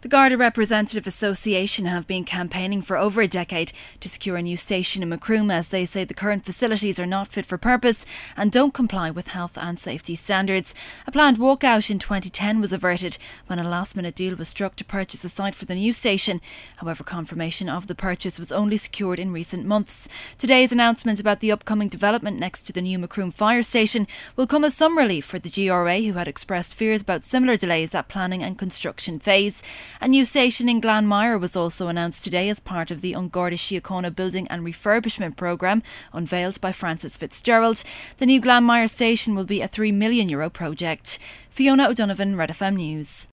The Garda Representative Association have been campaigning for over a decade to secure a new station in Macroom, as they say the current facilities are not fit for purpose and don't comply with health and safety standards. A planned walkout in 2010 was averted when a last-minute deal was struck to purchase a site for the new station. However, confirmation of the purchase was only secured in recent months. Today's announcement about the upcoming development next to the new Macroom fire station will come as some relief for the GRA, who had expressed fears about similar delays at planning and construction phase. A new station in Glanmire was also announced today as part of the An Garda Síochána Building and Refurbishment Programme unveiled by Francis Fitzgerald. The new Glanmire station will be a €3 million project. Fiona O'Donovan, Red FM News.